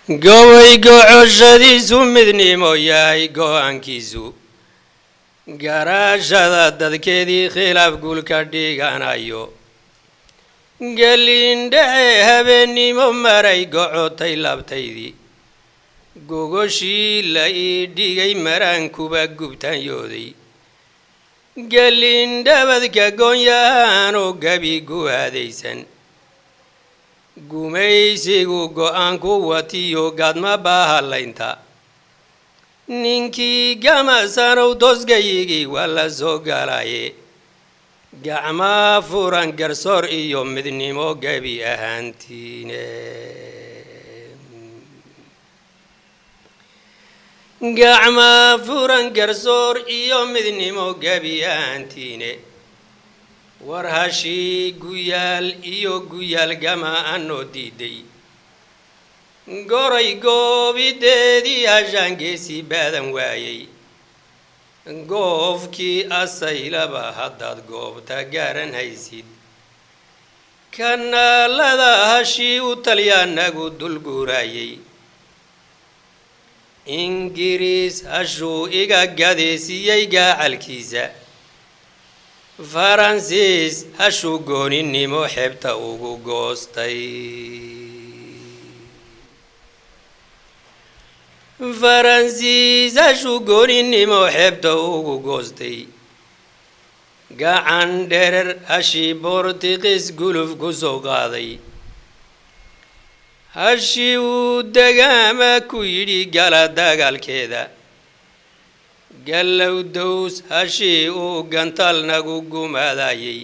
قوي قعشدي سمدني موياي قوانكيزو قراشة ددكيدي خلاف قول كردي غانايو قالين دعي هبني مماري قعوتي لابتيدي قوغوشي لاي ديغي مران كوبا قبتان يودي قالين دابدك قويانو قبي قوهاديسان gumaysigu go'aanku watiyo gaadma baahalaynta ninkii gamasanow dosgayigii waa la soo galaye gacmaa furan garsoor iyo midnimo gebi ahaantiine gacmaa furan garsoor iyo midnimo gebi ahaantiine war hashii guyaal iyo guyaal gama anoo diiday goray goobideedii hashaangeesii baadan waayay goofkii asaylaba haddaad goobta gaaran haysid kanaalada hashii u talyaanagu dulguuraayay ingiriis hashuu iga gadeesiiyey gaacalkiisa faransiis hashuu gooninimo xeebta ugu goostay faransiis hashuu gooninimo xeebta ugu goostay gacan dherer hashii boortiqis guluf ku soo qaaday hashii uu degaama ku yidhi gala dagaalkeeda gallow dows hashii uu gantaal nagu gumaadayay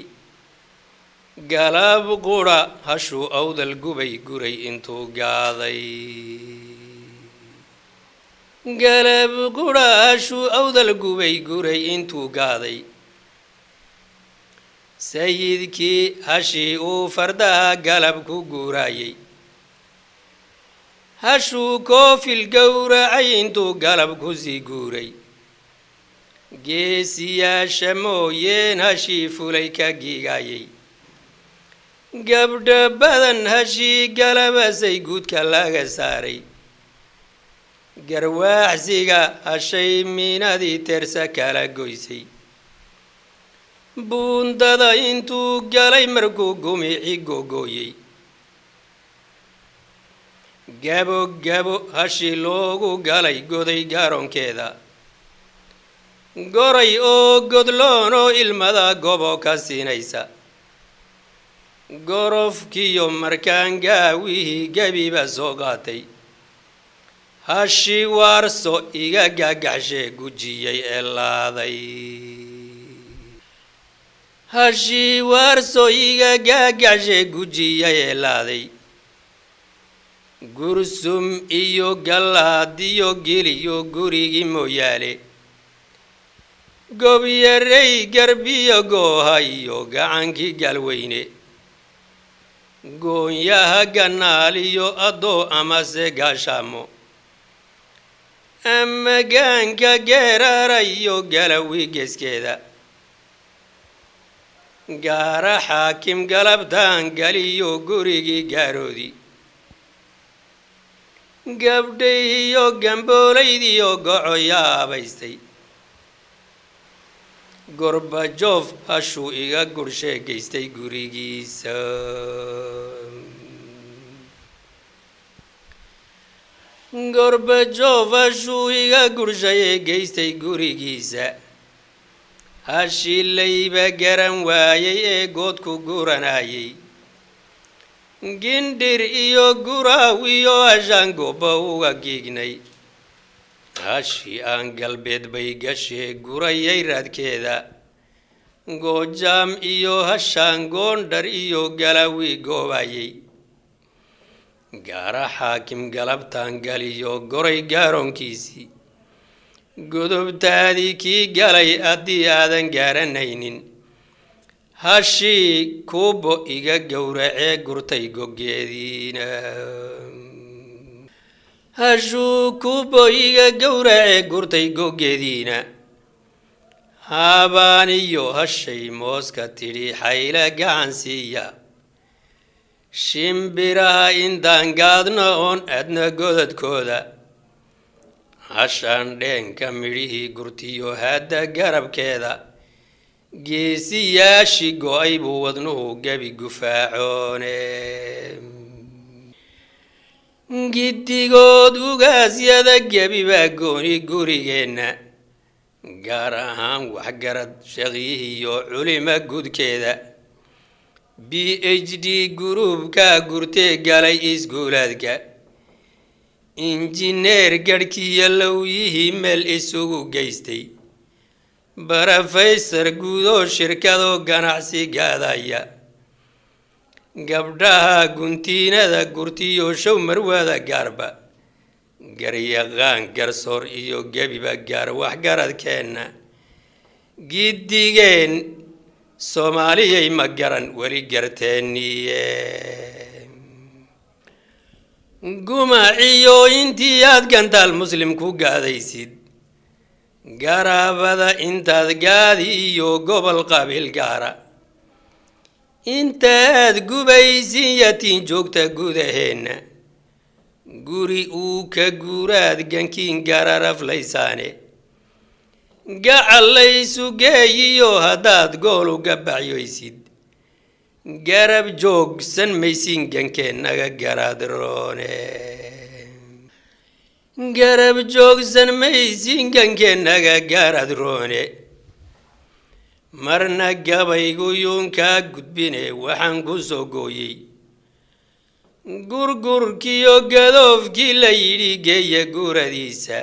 galab qura hashuu awdal gubay guray intuu gaaday galab qura hashuu awdal gubay guray intuu gaaday sayidkii hashii uu fardaha galab ku guuraayay hashuu koofil gowracay intuu galab ku sii guuray geesiyaasha mooyeen hashii fulay ka giigayay gabdha badan hashii galabasay guudka laga saaray garwaaxsiga hashay miinadii tersa kala goysay buundada intuu galay markuu gumici gogooyey gabo gabo hashii loogu galay goday gaaroonkeeda goray oo godloon oo ilmada gobo ka siinaysa gorofkiyo markaan gaawihii gebiba soo qaatay hashii waarso iga gagaxshee gujiyey ee laaday hashii waarso iga gagaxshee gujiyey ee laaday gursum iyo gallaad iyo geliyo gurigii mooyaale gobyarey garbiyo gooha iyo gacankii galweyne goonyaha ganaal iyo addoo amase gaashaamo ama gaanka geeraara iyo galawi geeskeeda gaara xaakim galabtaan galiyo gurigii gaaroodii gabdhay iyo gambooleydiyo goco yaabaystay gorbajof hashuu iga gurshee geystay gurigiisa gorbajof hashuu iga gurshayee geystay gurigiisa hashii layba garan waayay ee goodku guranayay gindhir iyo guraaw iyo hashaan gooba uga giignay hashii aan galbeed bay gashee gurayay raadkeeda goojaam iyo hashaan goondhar iyo galawi goobayay gaara xaakim galabtaan galiyo goray gaaroonkiisii godobtaadii kii galay haddii aadan gaaranaynin hashii kuubo iga gowracee gurtay goggeediina hashuu kuubo iga gowracee gurtay goggeediina habaaniyo hashay mooska tidhi xayla gacan siiya shimbiraha intaan gaadno oon adna godadkooda hashaan dheenka midhihii gurtiyo hadda garabkeeda geesiyaashii go'ay buu wadnuhu gebi gufaacoone giddigood ugaasyada gebi baa gooni gurigeenna gaar ahaan waxgarad shaqyihiyo culima gudkeeda PhD gruubka gurtee galay iskuulaadka injineer garhkiyo lowyihii meel isugu geystay barafaysar guudoo shirkadoo ganacsi gaadaya gabdhaha guntiinada gurtiyo show marwada gaarba garyaqaan garsoor iyo gebiba gaar waxgaradkeenna giddigeen soomaaliyay ma garan weli garteeniye gumaciyo intii aad gantaal muslim ku gaadaysid garaabada intaad gaadi iyo gobol qabiil gaara intaad gubaysin yatiin joogta gudaheenna guri uu ka guuraad gankiin gararaflaysaane gacalaysu geeyiyo haddaad gool uga baxyoysid garab joogsan maysin gankeennaga garaadroone garab joogsan maysin gankeennaga garaadroone marna gabaygu yuunkaa gudbine waxaan ku soo gooyey gurgurkiyo gadoofkii la yidhi geeya guuradiisa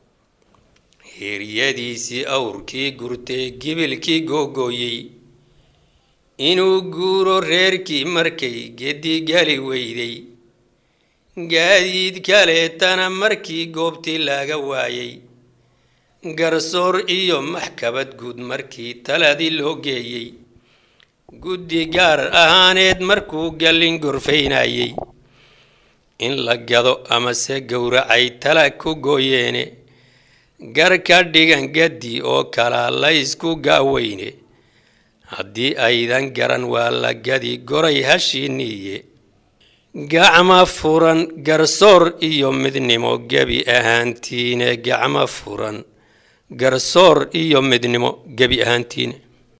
hiryadiisii awrkii gurtee gibilkii googooyey inuu guuro reerkii markay geddi gali weyday gaadiid kaleetana markii goobtii laga waayey garsoor iyo maxkamad guud markii taladii loo geeyey guddi gaar ahaaneed markuu gallin gorfaynayey in la gado amase gowracay tala ku gooyeene gar ka dhigan gaddi oo kala la isku gaaweyne haddii aydan garan waa la gadi goray hashiiniye gacma furan garsoor iyo midnimo gebi ahaantiine gacma furan garsoor iyo midnimo gebi ahaantiine